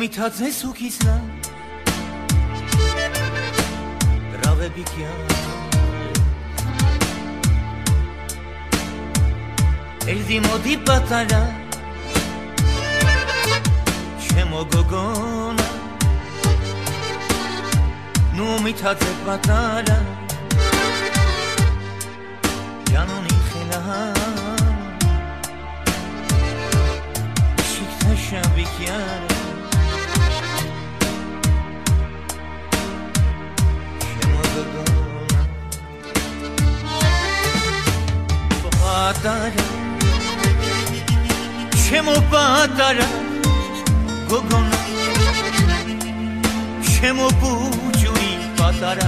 მითაძეს უქისნა რავები კი ერდი მოდი პატარა ჩემო გოგონა ნუ მითაძე პატარა ჯანონი ხენა შიქთა შაბი კი Patara, chemo patara, gogona, chemo pujuri patara,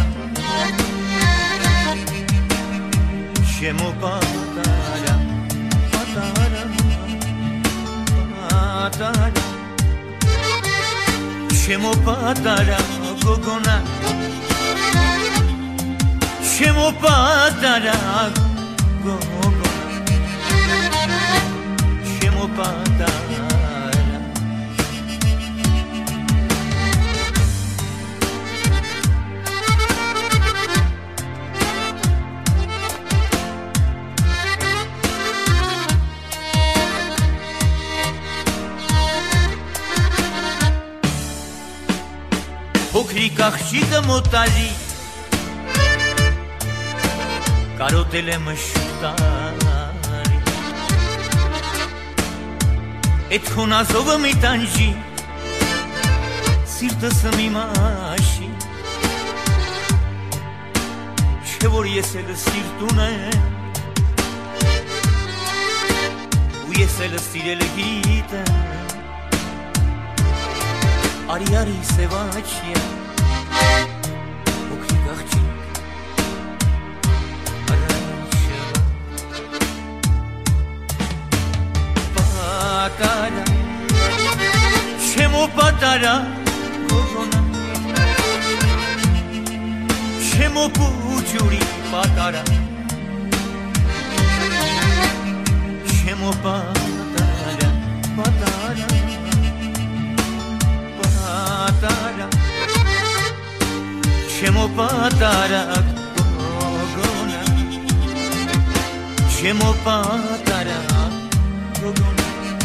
chemo patara, patara, patara, chemo patara, gogona, chemo patara, gogona. Πατάρα Փոքրիկ աղջիկը մոտալի կարոտել է մշտարի Էդ խոնազովը մի տանջի Սիրտս մի մաշի Չէ որ ես էլ սիրտ ունեմ Ու ես էլ սիրել գիտեմ Արի արի սևաչյա Փոքրիկ աղջիկ Patara, chemo patara, gogona, chemo pujuri patara, chemo patara, patara, patara, chemo patara, gogona, chemo patara, gogona.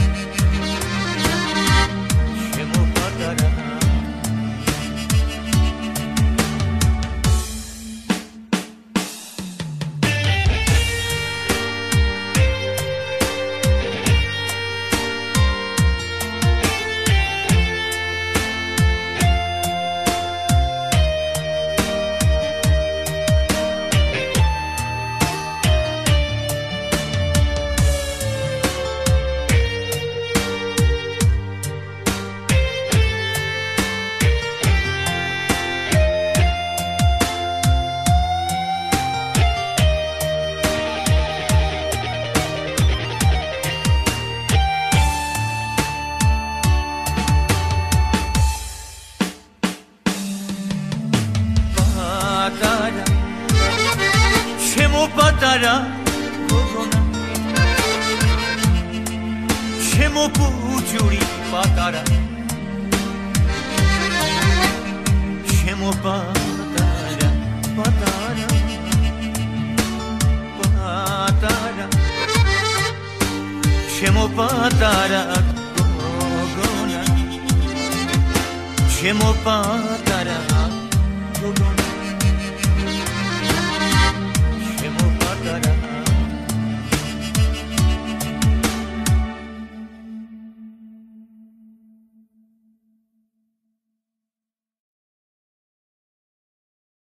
Patara, gogona, chemo pujuri patara, chemo patara, patara, patara, chemo patara, gogona, chemo patara, gogona.